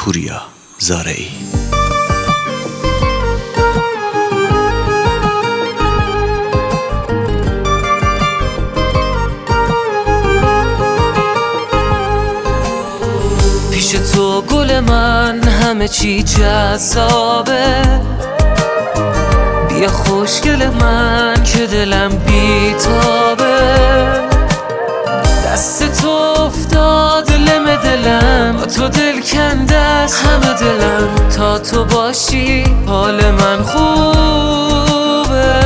پوریا زارعی. پیش تو گل من همه چی جذابه، بیا خوشگل من که دلم بیتابه. دست تو افتاد لم دلم، با تو دل کنده از همه دلم. تا تو باشی حال من خوبه.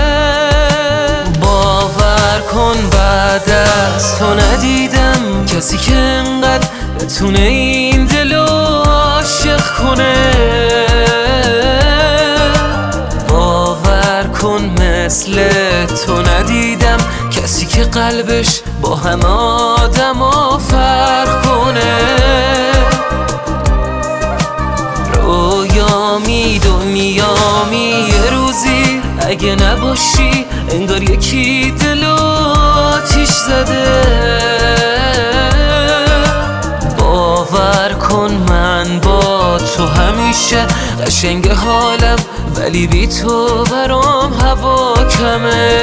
باور کن بعد از تو ندیدم کسی که انقدر بتونه این دلو عاشق کنه. باور کن مثل تو ندیدم کسی که قلبش با همه آدما فرق کنه. رویامی دنیامی یه روزی اگه نباشی انگار یکی دلو آتیش زده. باور کن من با تو همیشه قشنگ حالم، ولی بی تو برام هوا کمه.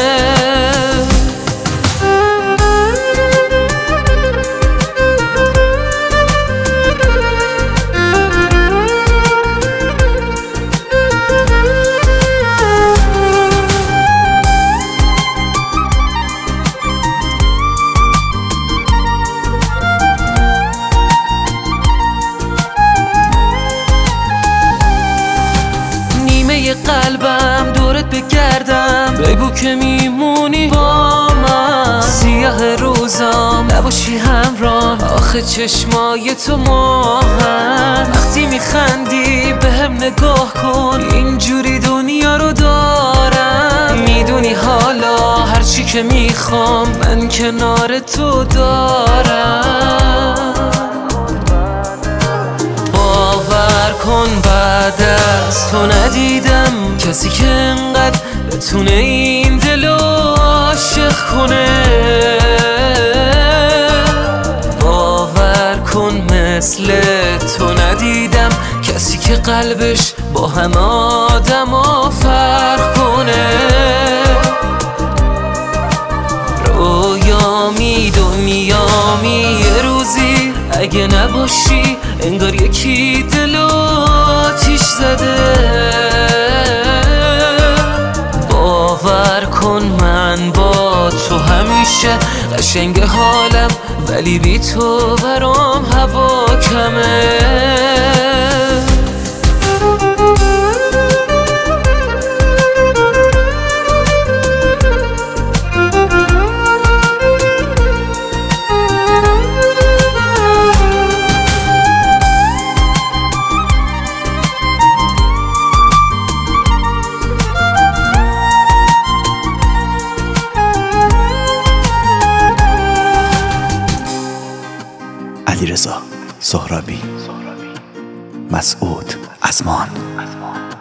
قلبم دورت بگردم، بگو که میمونی با من. سیاه روزام نباشی همراه، آخه چشمای تو ماهن. وقتی میخندی بهم نگاه کن، اینجوری دنیا رو دارم. میدونی حالا هرچی که میخوام من کنار تو دارم. باور کن بعد از تو ندیدم کسی که انقدر بتونه این دلو عاشق کنه. باور کن مثل تو ندیدم کسی که قلبش با همه آدما فرق کنه. رویامی دنیامی یه روزی اگه نباشی انگار یکی دلو آتیش زده. باور کن من با تو همیشه قشنگ حالم، ولی بی تو برام هوا کمه. علیرضا سهرابی، مسعود ازمان.